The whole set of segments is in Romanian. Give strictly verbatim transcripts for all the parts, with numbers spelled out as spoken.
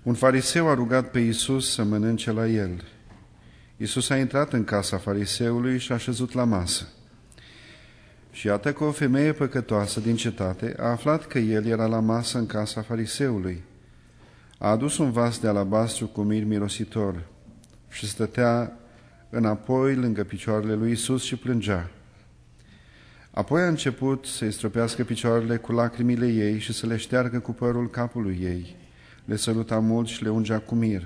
Un fariseu a rugat pe Iisus să mănânce la el. Iisus a intrat în casa fariseului și a șezut la masă. Și iată că o femeie păcătoasă din cetate a aflat că el era la masă în casa fariseului. A adus un vas de alabastru cu mir mirositor și stătea înapoi lângă picioarele lui Iisus și plângea. Apoi a început să-i stropească picioarele cu lacrimile ei și să le șteargă cu părul capului ei. Le săruta mult și le ungea cu mir.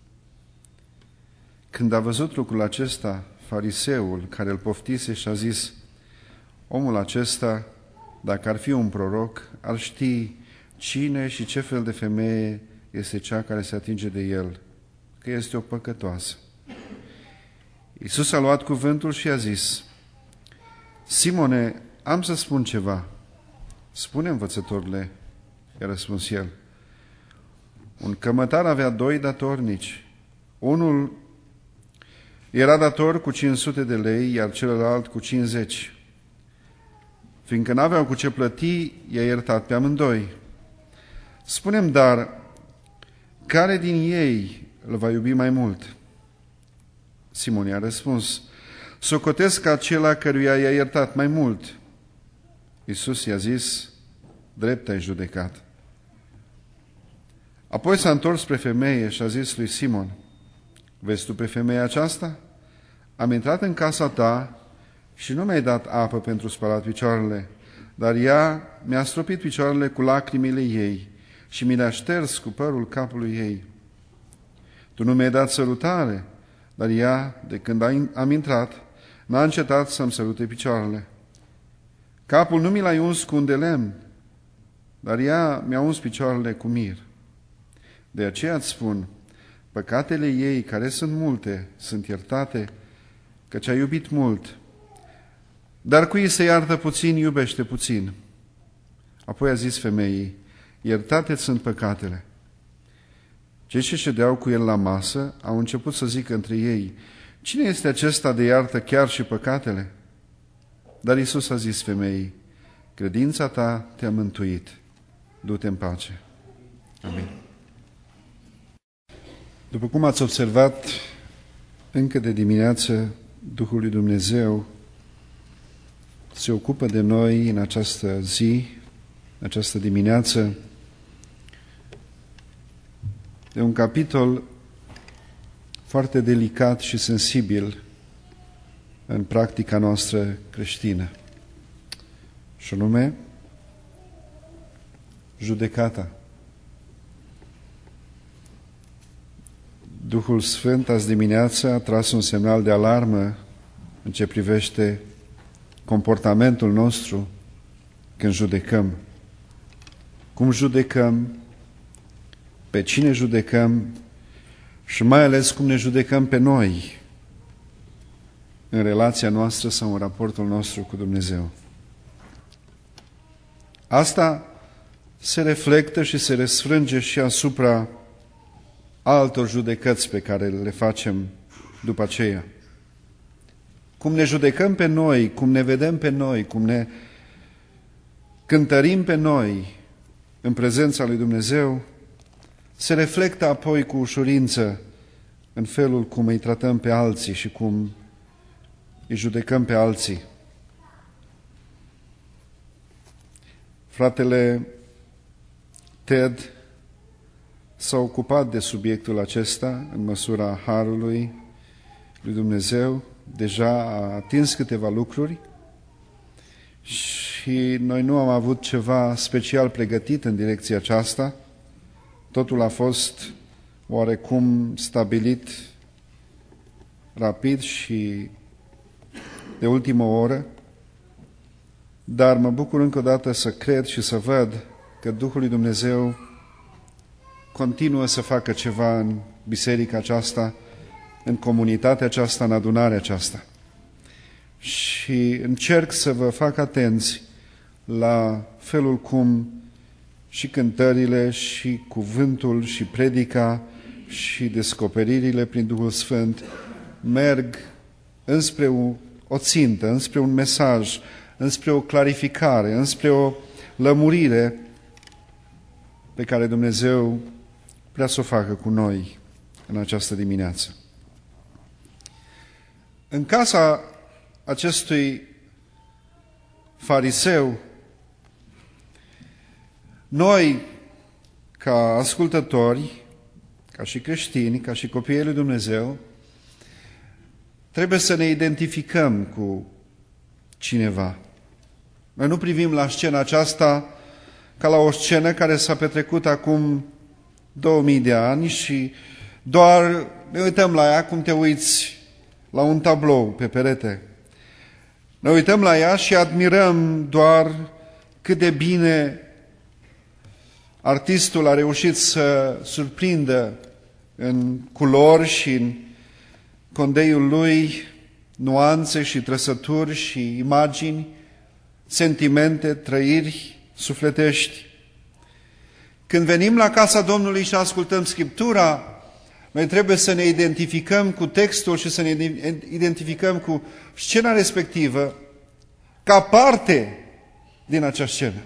Când a văzut lucrul acesta, fariseul care îl poftise și-a zis: omul acesta, dacă ar fi un proroc, ar ști cine și ce fel de femeie este cea care se atinge de el, că este o păcătoasă. Iisus a luat cuvântul și a zis: Simone, am să spun ceva. Spune, învățătorule, i-a răspuns el. Un cămătar avea doi datornici. Unul era dator cu cinci sute de lei, iar celălalt cu cincizeci. Fiindcă n-aveau cu ce plăti, i-a iertat pe amândoi. Spune-mi, dar, care din ei îl va iubi mai mult? Simon i-a răspuns: socotesc acela căruia i-a iertat mai mult. Iisus i-a zis: drept ai judecat. Apoi s-a întors spre femeie și a zis lui Simon: vezi tu pe femeia aceasta? Am intrat în casa ta și nu mi-ai dat apă pentru spălat picioarele, dar ea mi-a stropit picioarele cu lacrimile ei și mi le-a șters cu părul capului ei. Tu nu mi-ai dat sărutare, dar ea, de când am intrat, n-a încetat să-mi sărute picioarele. Capul nu mi l-ai uns cu un de lemn, dar ea mi-a uns picioarele cu mir. De aceea îți spun, păcatele ei, care sunt multe, sunt iertate, căci a iubit mult. Dar cui se iartă puțin, iubește puțin. Apoi a zis femeii: iertate sunt păcatele. Cei ce ședeau cu el la masă au început să zică între ei: cine este acesta de iartă chiar și păcatele? Dar Iisus a zis femeii: credința ta te-a mântuit. Du-te în pace. Amin. După cum ați observat, încă de dimineață Duhul lui Dumnezeu se ocupă de noi în această zi, în această dimineață, de un capitol foarte delicat și sensibil în practica noastră creștină, și anume judecata. Duhul Sfânt azi dimineață a tras un semnal de alarmă în ce privește comportamentul nostru când judecăm. Cum judecăm, pe cine judecăm și mai ales cum ne judecăm pe noi în relația noastră sau în raportul nostru cu Dumnezeu. Asta se reflectă și se răsfrânge și asupra altor judecăți pe care le facem după aceea. Cum ne judecăm pe noi, cum ne vedem pe noi, cum ne cântărim pe noi în prezența lui Dumnezeu, se reflectă apoi cu ușurință în felul cum îi tratăm pe alții și cum îi judecăm pe alții. Fratele Ted s-a ocupat de subiectul acesta în măsura harului lui Dumnezeu. Deja a atins câteva lucruri și noi nu am avut ceva special pregătit în direcția aceasta. Totul a fost oarecum stabilit rapid și de ultimă oră, dar mă bucur încă o dată să cred și să văd că Duhul lui Dumnezeu continuă să facă ceva în biserica aceasta, în comunitatea aceasta, în adunarea aceasta. Și încerc să vă fac atenți la felul cum și cântările, și cuvântul, și predica, și descoperirile prin Duhul Sfânt merg înspre o, o țintă, înspre un mesaj, înspre o clarificare, înspre o lămurire pe care Dumnezeu vrea să o facă cu noi în această dimineață. În casa acestui fariseu, noi, ca ascultători, ca și creștini, ca și copiii lui Dumnezeu, trebuie să ne identificăm cu cineva. Noi nu privim la scena aceasta ca la o scenă care s-a petrecut acum două mii de ani și doar ne uităm la ea cum te uiți la un tablou pe perete. Ne uităm la ea și admirăm doar cât de bine artistul a reușit să surprindă în culori și în condeiul lui nuanțe și trăsături și imagini, sentimente, trăiri sufletești. Când venim la casa Domnului și ascultăm Scriptura, noi trebuie să ne identificăm cu textul și să ne identificăm cu scena respectivă ca parte din acea scenă.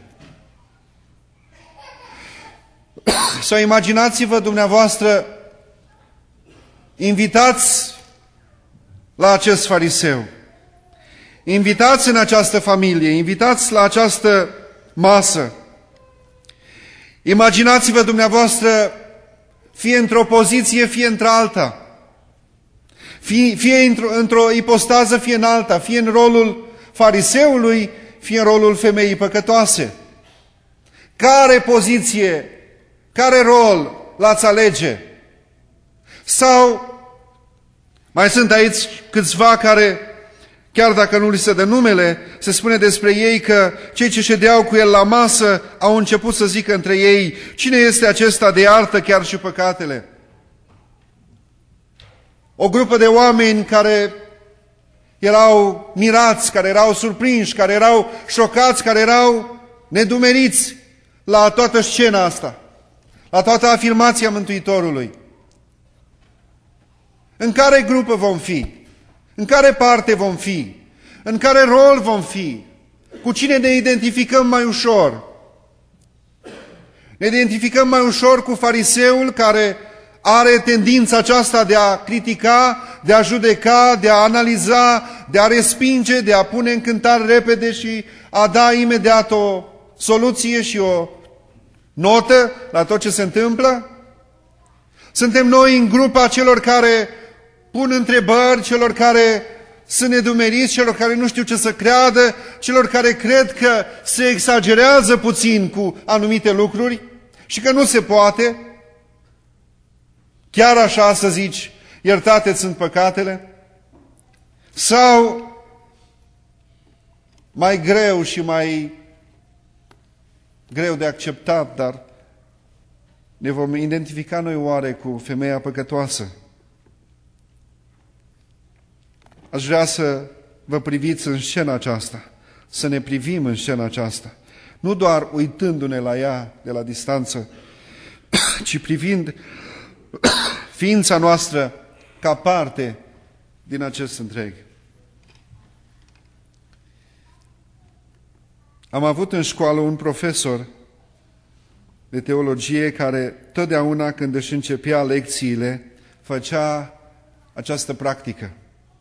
Sau imaginați-vă dumneavoastră invitați la acest fariseu, invitați în această familie, invitați la această masă. Imaginați-vă dumneavoastră fie într-o poziție, fie într-alta, fie, fie într-o, într-o ipostază, fie în alta, fie în rolul fariseului, fie în rolul femeii păcătoase. Care poziție, care rol l-ați alege? Sau mai sunt aici câțiva care, chiar dacă nu li se dă numele, se spune despre ei că cei ce ședeau cu el la masă au început să zică între ei: cine este acesta de iartă chiar și păcatele? O grupă de oameni care erau mirați, care erau surprinși, care erau șocați, care erau nedumeriți la toată scena asta, la toată afirmația Mântuitorului. În care grupă vom fi? În care parte vom fi? În care rol vom fi? Cu cine ne identificăm mai ușor? Ne identificăm mai ușor cu fariseul care are tendința aceasta de a critica, de a judeca, de a analiza, de a respinge, de a pune în cântar repede și a da imediat o soluție și o notă la tot ce se întâmplă? Suntem noi în grupa celor care pun întrebări, celor care sunt nedumeriți, celor care nu știu ce să creadă, celor care cred că se exagerează puțin cu anumite lucruri și că nu se poate? Chiar așa să zici, iertate sunt păcatele? Sau mai greu și mai greu de acceptat, dar ne vom identifica noi oare cu femeia păcătoasă? Aș vrea să vă priviți în scena aceasta, să ne privim în scena aceasta, nu doar uitându-ne la ea de la distanță, ci privind ființa noastră ca parte din acest întreg. Am avut în școală un profesor de teologie care totdeauna când își începea lecțiile făcea această practică.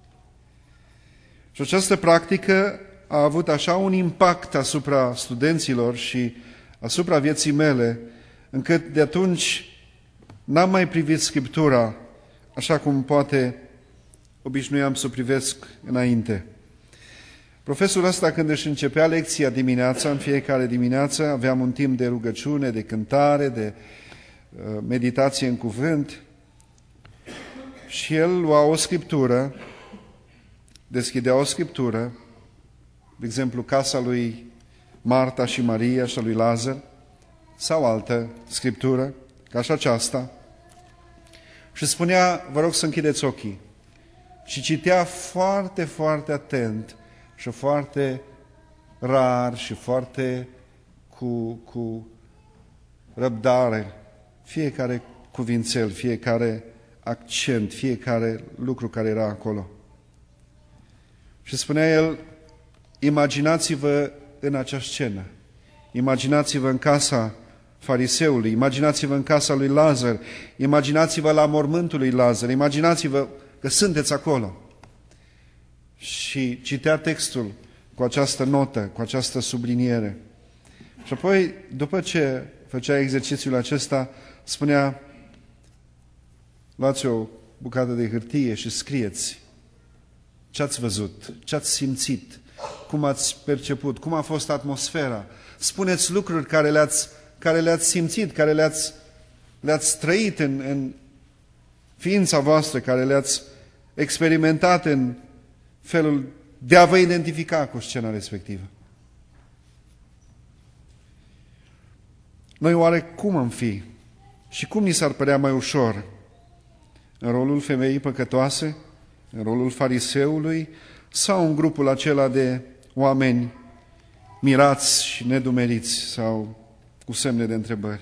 Și această practică a avut așa un impact asupra studenților și asupra vieții mele, încât de atunci n-am mai privit Scriptura așa cum poate obișnuiam să o privesc înainte. Profesorul ăsta, când își începea lecția dimineața, în fiecare dimineață, aveam un timp de rugăciune, de cântare, de uh, meditație în cuvânt, și el lua o scriptură, deschidea o scriptură, de exemplu casa lui Marta și Maria și a lui Lazar, sau altă scriptură, ca și aceasta, și spunea: vă rog să închideți ochii. Și citea foarte, foarte atent și foarte rar și foarte cu, cu răbdare fiecare cuvințel, fiecare accent, fiecare lucru care era acolo. Și spunea el: imaginați-vă în acea scenă, imaginați-vă în casa fariseului, imaginați-vă în casa lui Lazar, imaginați-vă la mormântul lui Lazar, imaginați-vă că sunteți acolo. Și citea textul cu această notă, cu această subliniere. Și apoi, după ce făcea exercițiul acesta, spunea: luați o bucată de hârtie și scrieți ce ați văzut, ce ați simțit, cum ați perceput, cum a fost atmosfera. Spuneți lucruri care le-ați, care le-ați simțit, care le-ați, le-ați trăit în, în ființa voastră, care le-ați experimentat în felul de a vă identifica cu scena respectivă. Noi oare cum am fi și cum ni s-ar părea mai ușor? În rolul femeii păcătoase? În rolul fariseului? Sau în grupul acela de oameni mirați și nedumeriți sau cu semne de întrebări?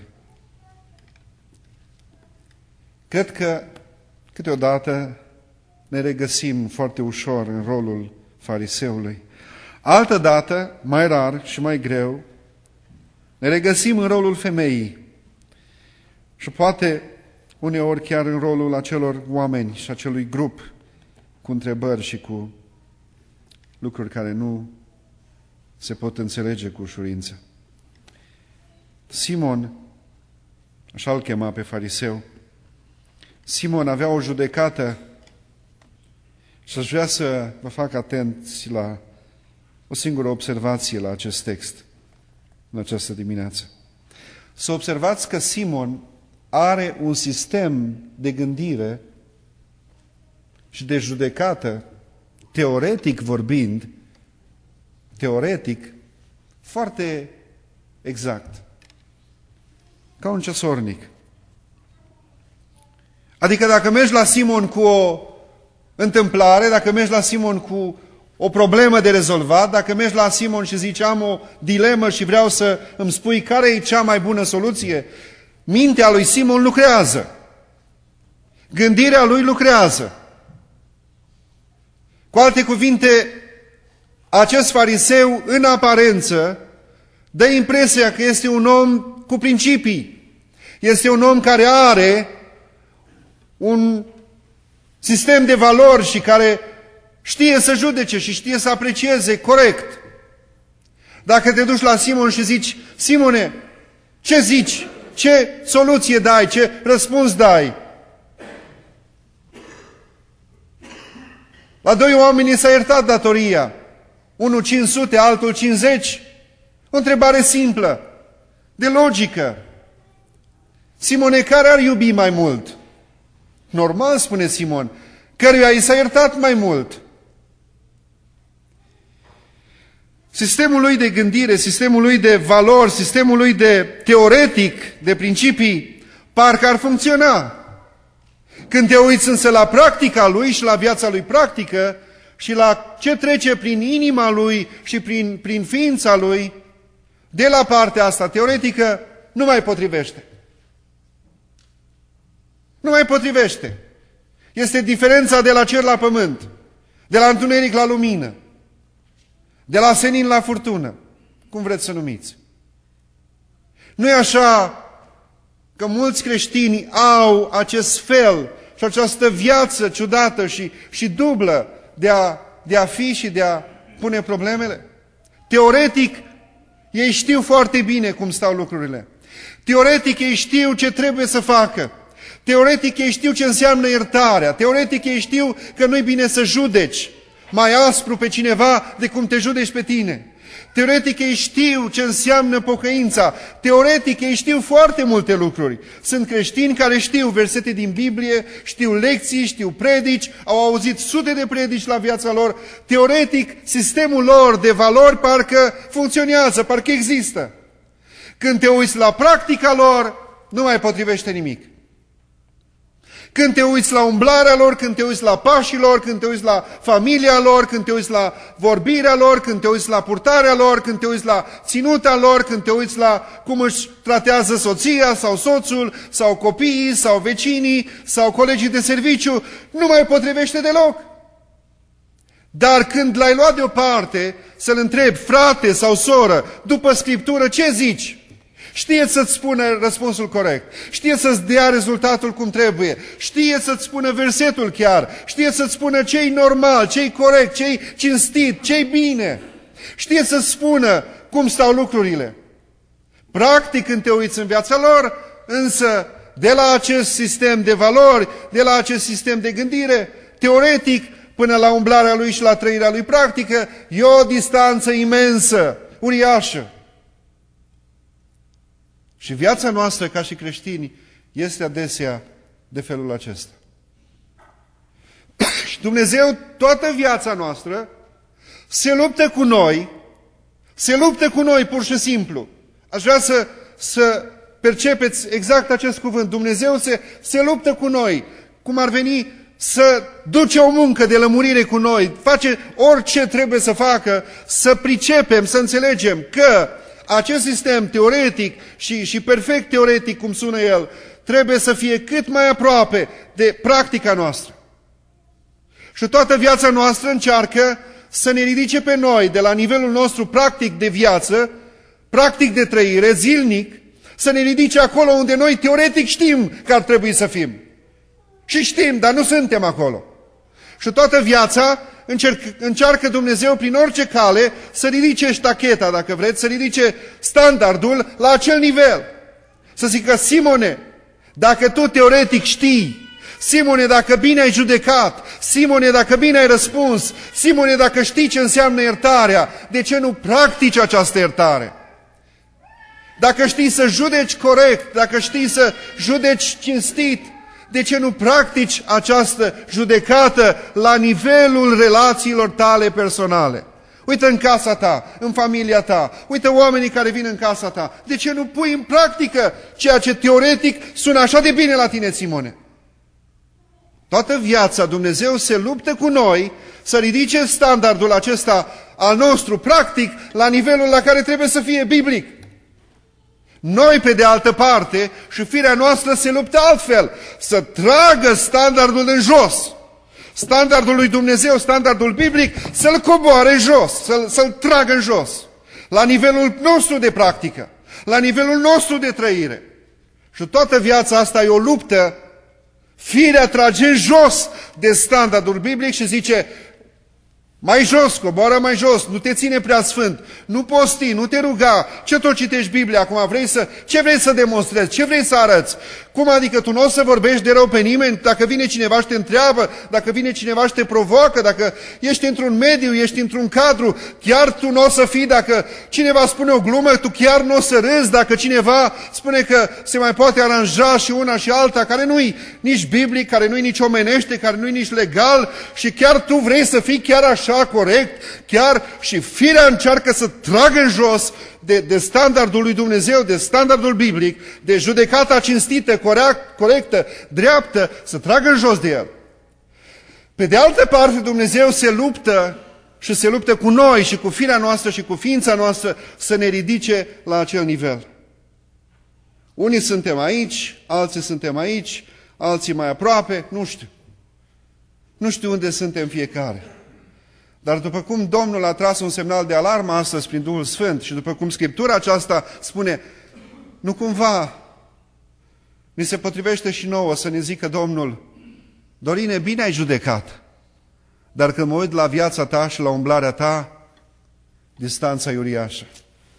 Cred că câteodată ne regăsim foarte ușor în rolul fariseului. Altădată, mai rar și mai greu, ne regăsim în rolul femeii și poate uneori chiar în rolul acelor oameni și acelui grup cu întrebări și cu lucruri care nu se pot înțelege cu ușurință. Simon, așa îl chema pe fariseu, Simon avea o judecată și aș vrea să vă fac atenți la o singură observație la acest text în această dimineață. Să observați că Simon are un sistem de gândire și de judecată, teoretic vorbind, teoretic, foarte exact. Ca un ceasornic. Adică dacă mergi la Simon cu o întâmplare, dacă mergi la Simon cu o problemă de rezolvat, dacă mergi la Simon și zici am o dilemă și vreau să îmi spui care e cea mai bună soluție, mintea lui Simon lucrează. Gândirea lui lucrează. Cu alte cuvinte, acest fariseu, în aparență, dă impresia că este un om cu principii. Este un om care are un sistem de valori și care știe să judece și știe să aprecieze corect. Dacă te duci la Simon și zici, Simone, ce zici? Ce soluție dai? Ce răspuns dai? La doi oameni s-a iertat datoria. Unul cinci sute, altul cincizeci. O întrebare simplă, de logică. Simone, care ar iubi mai mult? Normal, spune Simon, căruia i s-a iertat mai mult. Sistemul lui de gândire, sistemul lui de valori, sistemul lui de teoretic, de principii, parcă ar funcționa. Când te uiți însă la practica lui și la viața lui practică și la ce trece prin inima lui și prin, prin ființa lui, de la partea asta teoretică, nu mai potrivește. Nu mai potrivește. Este diferența de la cer la pământ, de la întuneric la lumină, de la senin la furtună, cum vreți să numiți. Nu e așa că mulți creștini au acest fel și această viață ciudată și, și dublă de a, de a fi și de a pune problemele? Teoretic, ei știu foarte bine cum stau lucrurile. Teoretic, ei știu ce trebuie să facă. Teoretic, ei știu ce înseamnă iertarea. Teoretic, ei știu că nu-i bine să judeci mai aspru pe cineva de cum te judeci pe tine. Teoretic, ei știu ce înseamnă pocăința. Teoretic, ei știu foarte multe lucruri. Sunt creștini care știu versete din Biblie, știu lecții, știu predici, au auzit sute de predici la viața lor. Teoretic, sistemul lor de valori parcă funcționează, parcă există. Când te uiți la practica lor, nu mai potrivește nimic. Când te uiți la umblarea lor, când te uiți la pașii lor, când te uiți la familia lor, când te uiți la vorbirea lor, când te uiți la purtarea lor, când te uiți la ținuta lor, când te uiți la cum își tratează soția sau soțul, sau copiii, sau vecinii, sau colegii de serviciu, nu mai potrivește deloc. Dar când l-ai luat deoparte să-l întrebi, frate sau soră, după Scriptură, ce zici? Știe să-ți spună răspunsul corect, știe să-ți dea rezultatul cum trebuie, știe să-ți spună versetul chiar, știe să-ți spună ce-i normal, ce-i corect, ce-i cinstit, ce-i bine. Știe să-ți spună cum stau lucrurile. Practic, când te uiți în viața lor, însă, de la acest sistem de valori, de la acest sistem de gândire, teoretic, până la umblarea lui și la trăirea lui practică, e o distanță imensă, uriașă. Și viața noastră, ca și creștini, este adesea de felul acesta. Și Dumnezeu, toată viața noastră, se luptă cu noi, se luptă cu noi pur și simplu. Aș vrea să, să percepeți exact acest cuvânt. Dumnezeu se, se luptă cu noi, cum ar veni să duce o muncă de lămurire cu noi, face orice trebuie să facă, să pricepem, să înțelegem că acest sistem teoretic și, și perfect teoretic, cum sună el, trebuie să fie cât mai aproape de practica noastră. Și toată viața noastră încearcă să ne ridice pe noi de la nivelul nostru practic de viață, practic de trăire, zilnic, să ne ridice acolo unde noi teoretic știm că ar trebui să fim. Și știm, dar nu suntem acolo. Și toată viața încerc, încearcă Dumnezeu prin orice cale să ridice ștacheta, dacă vreți, să ridice standardul la acel nivel. Să zică, Simone, dacă tu teoretic știi, Simone, dacă bine ai judecat, Simone, dacă bine ai răspuns, Simone, dacă știi ce înseamnă iertarea, de ce nu practici această iertare? Dacă știi să judeci corect, dacă știi să judeci cinstit, de ce nu practici această judecată la nivelul relațiilor tale personale? Uite în casa ta, în familia ta, uite oamenii care vin în casa ta. De ce nu pui în practică ceea ce teoretic sună așa de bine la tine, Simone? Toată viața Dumnezeu se luptă cu noi să ridice standardul acesta al nostru practic la nivelul la care trebuie să fie biblic. Noi, pe de altă parte, și firea noastră se luptă altfel, să tragă standardul în jos. Standardul lui Dumnezeu, standardul biblic, să-l coboare jos, să-l, să-l tragă în jos. La nivelul nostru de practică, la nivelul nostru de trăire. Și toată viața asta e o luptă. Firea trage în jos de standardul biblic și zice, mai jos, coboară mai jos, nu te ține prea sfânt, nu posti, nu te ruga, ce tot citești Biblia acum, vrei să, ce vrei să demonstrezi, ce vrei să arăți? Cum adică tu nu o să vorbești de rău pe nimeni dacă vine cineva și te întreabă, dacă vine cineva și te provoacă, dacă ești într-un mediu, ești într-un cadru, chiar tu nu o să fii, dacă cineva spune o glumă, tu chiar nu o să râzi, dacă cineva spune că se mai poate aranja și una și alta, care nu-i nici biblic, care nu-i nici omenește, care nu-i nici legal și chiar tu vrei să fii chiar așa corect, chiar și firea încearcă să tragă în jos de, de standardul lui Dumnezeu, de standardul biblic, de judecata cinstită, corect, corectă, dreaptă, să tragă în jos de el. Pe de altă parte, Dumnezeu se luptă și se luptă cu noi și cu firea noastră și cu ființa noastră să ne ridice la acel nivel. Unii suntem aici, alții suntem aici, alții mai aproape, nu știu. Nu știu unde suntem fiecare. Dar după cum Domnul a tras un semnal de alarmă astăzi prin Duhul Sfânt și după cum Scriptura aceasta spune, nu cumva ni se potrivește și nouă să ne zică Domnul, Dorine, bine ai judecat, dar când mă uit la viața ta și la umblarea ta, distanța e uriașă.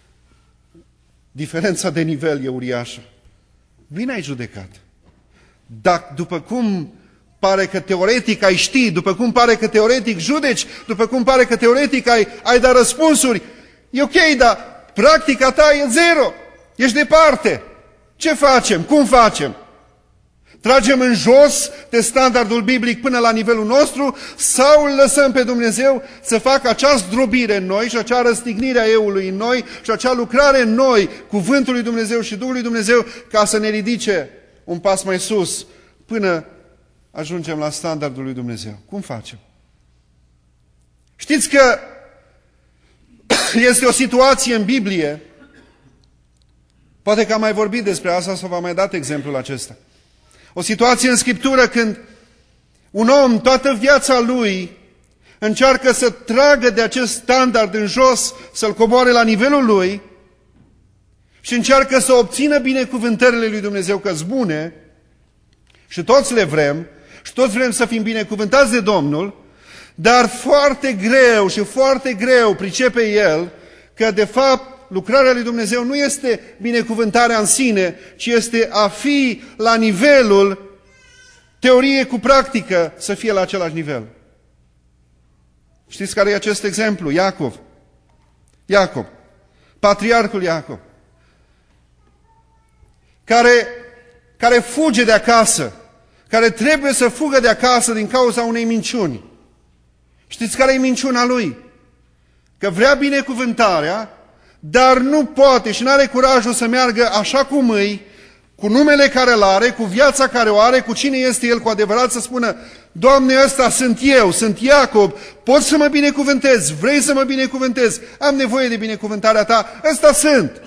Diferența de nivel e uriașă. Bine ai judecat. Dar după cum pare că teoretic ai ști, după cum pare că teoretic judeci, după cum pare că teoretic ai, ai dat răspunsuri, e ok, dar practica ta e zero. Ești departe. Ce facem? Cum facem? Tragem în jos de standardul biblic până la nivelul nostru sau îl lăsăm pe Dumnezeu să facă acea zdrobire în noi și acea răstignire a eului în noi și acea lucrare în noi, cuvântul lui Dumnezeu și Duhul lui Dumnezeu, ca să ne ridice un pas mai sus până ajungem la standardul lui Dumnezeu. Cum facem? Știți că este o situație în Biblie, poate că am mai vorbit despre asta sau v-am mai dat exemplul acesta. O situație în Scriptură când un om, toată viața lui, încearcă să tragă de acest standard în jos, să-l coboare la nivelul lui și încearcă să obțină binecuvântările lui Dumnezeu, că-s bune și toți le vrem și toți vrem să fim binecuvântați de Domnul, dar foarte greu și foarte greu pricepe el că de fapt lucrarea lui Dumnezeu nu este binecuvântarea în sine, ci este a fi la nivelul teorie cu practică, să fie la același nivel. Știți care e acest exemplu? Iacov. Iacov. Patriarhul Iacov. Care, care fuge de acasă. Care trebuie să fugă de acasă din cauza unei minciuni. Știți care e minciuna lui? Că vrea binecuvântarea, dar nu poate și nu are curajul să meargă așa cum îi, cu numele care îl are, cu viața care o are, cu cine este el cu adevărat, să spună: Doamne, ăsta sunt eu, sunt Iacob, poți să mă binecuvântezi, vrei să mă binecuvântezi, am nevoie de binecuvântarea ta, ăsta sunt.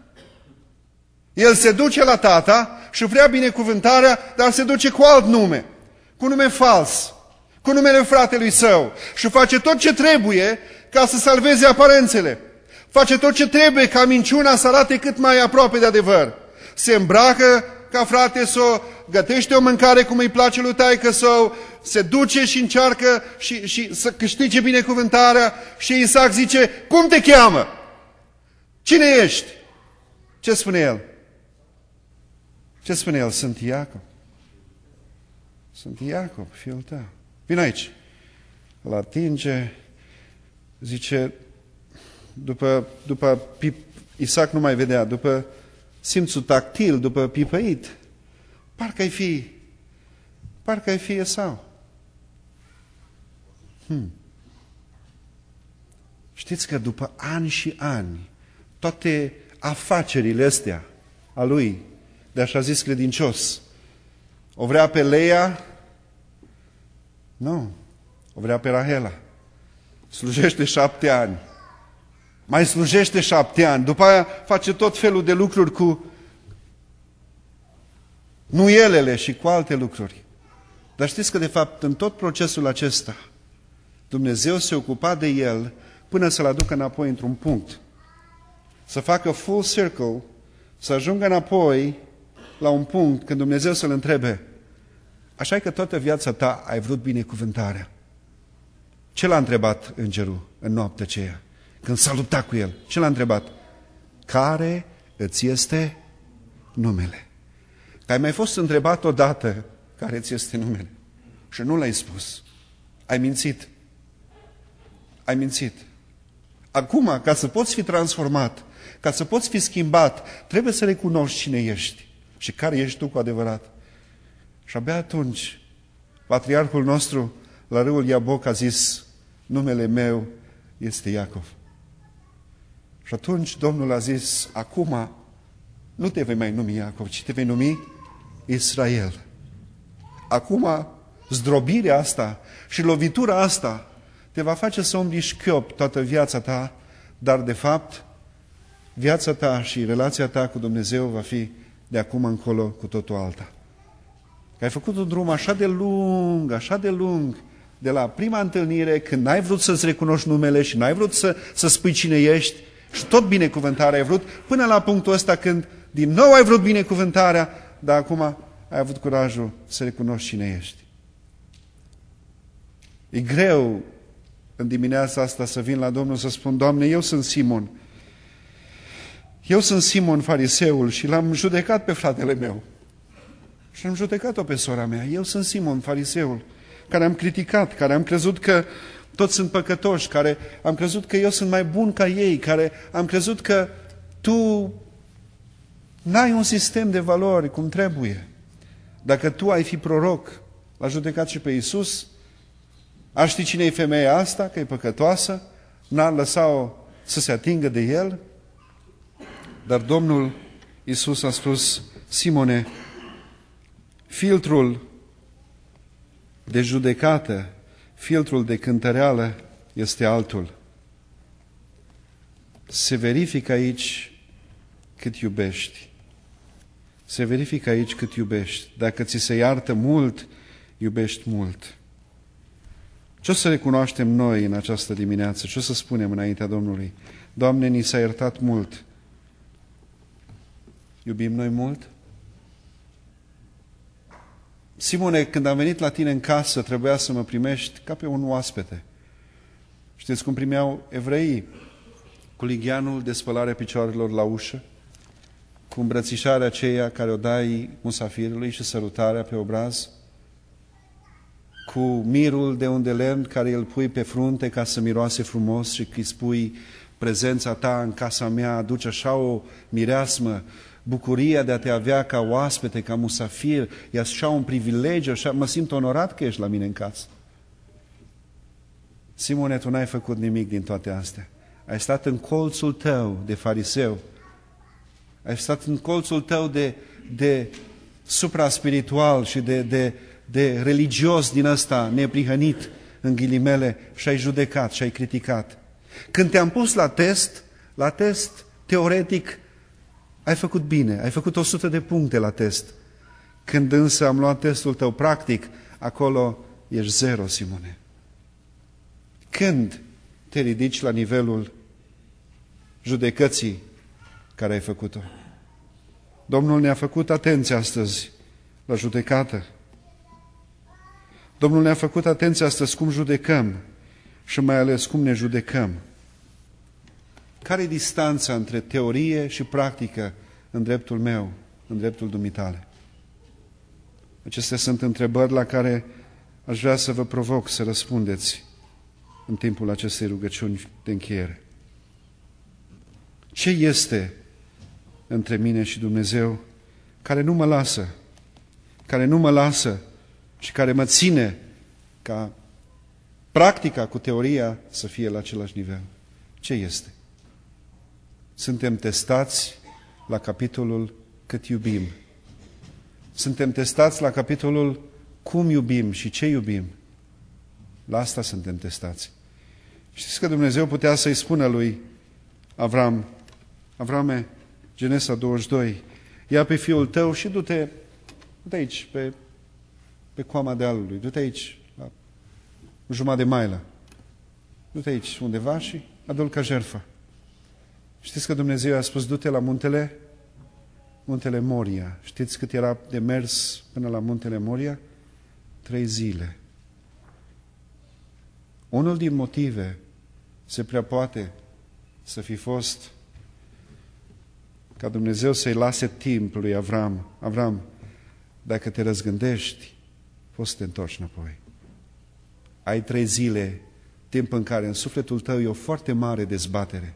El se duce la tata și vrea binecuvântarea, dar se duce cu alt nume, cu nume fals, cu numele fratelui său și face tot ce trebuie ca să salveze aparențele. Face tot ce trebuie ca minciuna să arate cât mai aproape de adevăr. Se îmbracă ca frate său, gătește o mâncare cum îi place lui taică său, se duce și încearcă și, și să câștige binecuvântarea și Isaac zice: cum te cheamă? Cine ești? Ce spune el? Ce spune el? Sunt Iacov. Sunt Iacov, fiul tău. Vino aici. Îl atinge, zice, după, după pip, Isaac nu mai vedea, după simțul tactil, după pipăit, parcă-i fi, parcă-i fi Esau. Hmm. Știți că după ani și ani, toate afacerile astea a lui, de așa zis credincios, o vrea pe Leia? Nu. O vrea pe Rahela. Slujește șapte ani. Mai slujește șapte ani. După aia face tot felul de lucruri cu nuielele și cu alte lucruri. Dar știți că de fapt în tot procesul acesta Dumnezeu se ocupa de el până să-l aducă înapoi într-un punct. Să facă full circle, să ajungă înapoi la un punct când Dumnezeu să-l întrebe: așa că toată viața ta ai vrut binecuvântarea. Ce l-a întrebat îngerul în noaptea aceea? Când s-a luptat cu el, ce l-a întrebat? Care îți este numele? Că ai mai fost întrebat odată care îți este numele și nu l-ai spus. Ai mințit. Ai mințit. Acum, ca să poți fi transformat, ca să poți fi schimbat, trebuie să recunoști cine ești și care ești tu cu adevărat. Și abia atunci, patriarhul nostru la râul Iaboc a zis: numele meu este Iacov. Și atunci Domnul a zis: acum nu te vei mai numi Iacov, ci te vei numi Israel. Acum zdrobirea asta și lovitura asta te va face să umbli șchiop toată viața ta, dar de fapt viața ta și relația ta cu Dumnezeu va fi de acum încolo cu totul alta. Că ai făcut un drum așa de lung, așa de lung, de la prima întâlnire, când n-ai vrut să-ți recunoști numele și n-ai vrut să, să spui cine ești și tot binecuvântarea ai vrut, până la punctul ăsta când din nou ai vrut binecuvântarea, dar acum ai avut curajul să recunoști cine ești. E greu în dimineața asta să vin la Domnul să spun: Doamne, eu sunt Simon. Eu sunt Simon fariseul și l-am judecat pe fratele meu. Și am judecat-o pe sora mea. Eu sunt Simon fariseul, care am criticat, care am crezut că toți sunt păcătoși, care am crezut că eu sunt mai bun ca ei, care am crezut că tu n-ai un sistem de valori cum trebuie. Dacă tu ai fi proroc, l-a judecat și pe Iisus, ar ști cine e femeia asta, că e păcătoasă, n-ar lăsa-o să se atingă de el. Dar Domnul Iisus a spus: Simone, filtrul de judecată, filtrul de cântăreală este altul. Se verifică aici cât iubești. Se verifică aici cât iubești. Dacă ți se iartă mult, iubești mult. Ce o să recunoaștem noi în această dimineață? Ce o să spunem înaintea Domnului? Doamne, ni s-a iertat mult. Iubim noi mult? Simone, când am venit la tine în casă, trebuia să mă primești ca pe un oaspete. Știți cum primeau evreii? Cu ligheanul de spălare picioarelor la ușă, cu îmbrățișarea aceea care o dai musafirului și sărutarea pe obraz, cu mirul de un de lemn care îl pui pe frunte ca să miroase frumos și îi spui prezența ta în casa mea aduce așa o mireasmă, bucuria de a te avea ca oaspete, ca musafir, e așa un privilegiu, așa mă simt onorat că ești la mine în casă. Simone, tu n-ai făcut nimic din toate astea. Ai stat în colțul tău de fariseu. Ai stat în colțul tău de, de supra-spiritual și de, de, de religios din ăsta neprihănit, în ghilimele, și ai judecat și ai criticat. Când te-am pus la test, la test teoretic, ai făcut bine, ai făcut o sută de puncte la test. Când însă am luat testul tău practic, acolo ești zero, Simone. Când te ridici la nivelul judecății care ai făcut-o? Domnul ne-a făcut atenție astăzi la judecată. Domnul ne-a făcut atenție astăzi cum judecăm și mai ales cum ne judecăm. Care e distanța între teorie și practică în dreptul meu, în dreptul dumitale? Acestea sunt întrebări la care aș vrea să vă provoc să răspundeți în timpul acestei rugăciuni de încheiere. Ce este între mine și Dumnezeu care nu mă lasă, care nu mă lasă și care mă ține ca practica cu teoria să fie la același nivel? Ce este? Suntem testați la capitolul cât iubim. Suntem testați la capitolul cum iubim și ce iubim. La asta suntem testați. Știți că Dumnezeu putea să-i spună lui Avram, Avrame, Genesa douăzeci și doi, ia pe fiul tău și du-te, du-te aici, pe, pe coama dealului, du-te aici, la jumătate de mailă, du-te aici undeva și adu-l ca jertfă. Știți că Dumnezeu a spus, du-te la muntele, muntele Moria. Știți cât era de mers până la muntele Moria? Trei zile. Unul din motive se prea poate să fi fost ca Dumnezeu să-i lase timp lui Avram. Avram, dacă te răzgândești, poți să te întorci înapoi. Ai trei zile, timp în care în sufletul tău e o foarte mare dezbatere.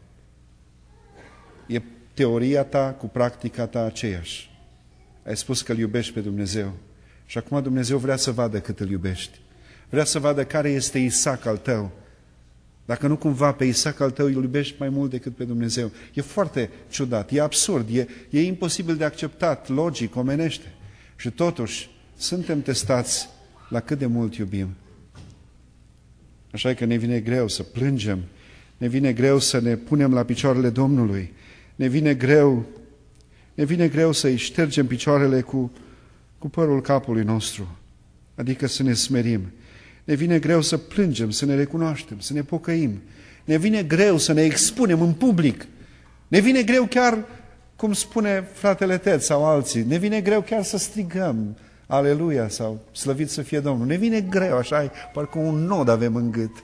E teoria ta cu practica ta aceeași. Ai spus că îl iubești pe Dumnezeu și acum Dumnezeu vrea să vadă cât îl iubești. Vrea să vadă care este Isaac al tău. Dacă nu cumva pe Isaac al tău îl iubești mai mult decât pe Dumnezeu. E foarte ciudat, e absurd, e, e imposibil de acceptat, logic, omenește. Și totuși suntem testați la cât de mult iubim. Așa că ne vine greu să plângem, ne vine greu să ne punem la picioarele Domnului, ne vine greu, ne vine greu să-i ștergem picioarele cu, cu părul capului nostru, adică să ne smerim. Ne vine greu să plângem, să ne recunoaștem, să ne pocăim. Ne vine greu să ne expunem în public. Ne vine greu chiar, cum spune fratele Ted sau alții, ne vine greu chiar să strigăm Aleluia sau slăvit să fie Domnul. Ne vine greu, așa, parcă un nod avem în gât.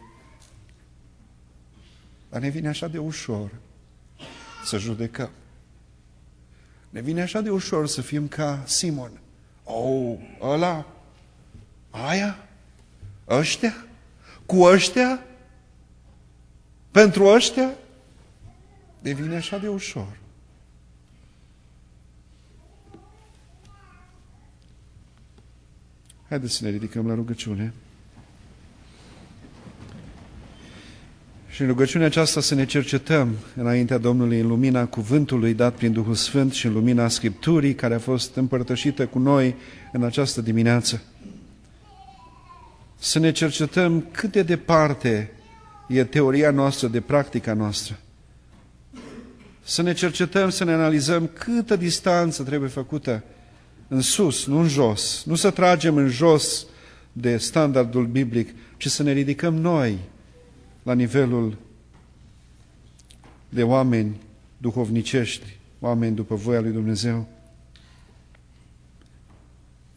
Dar ne vine așa de ușor să judecăm. Ne vine așa de ușor să fim ca Simon. Oh, ăla, aia, ăștia, cu ăștia, pentru ăștia, devine așa de ușor. Haideți să ne ridicăm la rugăciune. Și în rugăciunea aceasta să ne cercetăm înaintea Domnului în lumina cuvântului dat prin Duhul Sfânt și în lumina Scripturii care a fost împărtășită cu noi în această dimineață. Să ne cercetăm cât de departe e teoria noastră de practica noastră. Să ne cercetăm, să ne analizăm câtă distanță trebuie făcută în sus, nu în jos. Nu să tragem în jos de standardul biblic, ci să ne ridicăm noi la nivelul de oameni duhovnicești, oameni după voia lui Dumnezeu.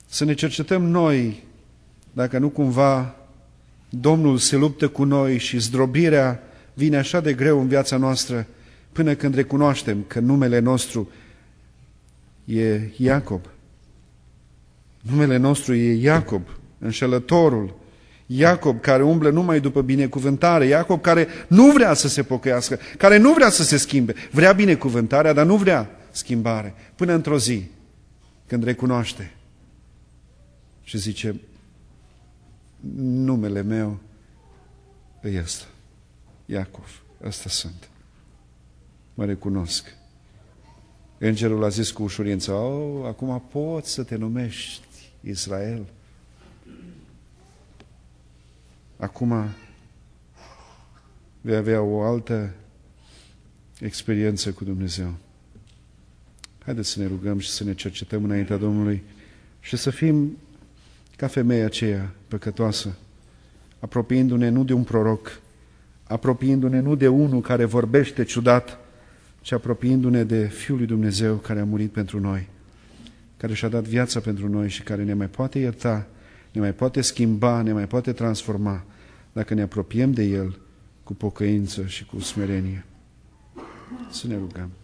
să ne cercetăm noi dacă nu cumva Domnul se luptă cu noi și zdrobirea vine așa de greu în viața noastră până când recunoaștem că numele nostru e Iacob. Numele nostru e Iacob, înșelătorul. Iacob care umblă numai după binecuvântare. Iacob care nu vrea să se pocăiască, care nu vrea să se schimbe. Vrea binecuvântarea, dar nu vrea schimbare. Până într-o zi, când recunoaște și zice, numele meu e ăsta, Iacov, ăsta sunt. Mă recunosc. Îngerul a zis cu ușurință, oh, acum poți să te numești Israel. Acum vei avea o altă experiență cu Dumnezeu. Haideți să ne rugăm și să ne cercetăm înaintea Domnului și să fim ca femeia aceea păcătoasă, apropiindu-ne nu de un proroc, apropiindu-ne nu de unul care vorbește ciudat, ci apropiindu-ne de Fiul lui Dumnezeu care a murit pentru noi, care și-a dat viața pentru noi și care ne mai poate ierta, ne mai poate schimba, ne mai poate transforma, dacă ne apropiem de El cu pocăință și cu smerenie. Să ne rugăm.